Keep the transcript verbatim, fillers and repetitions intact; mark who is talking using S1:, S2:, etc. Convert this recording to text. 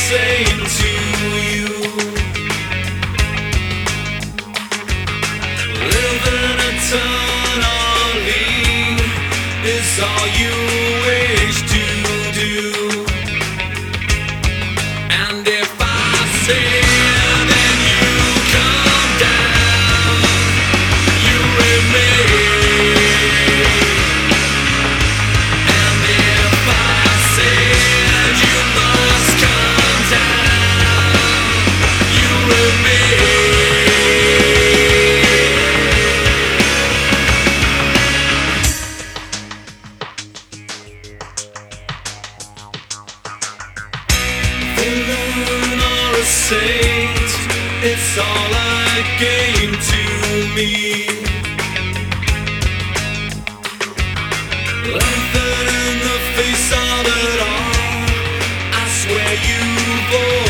S1: saying to you, living eternally is all you wish to do. And if I say then you come down, you remain. And if I say you must come down, you Villain or a saint, it's all a game to me. Laughing in the face of it all, I swear you've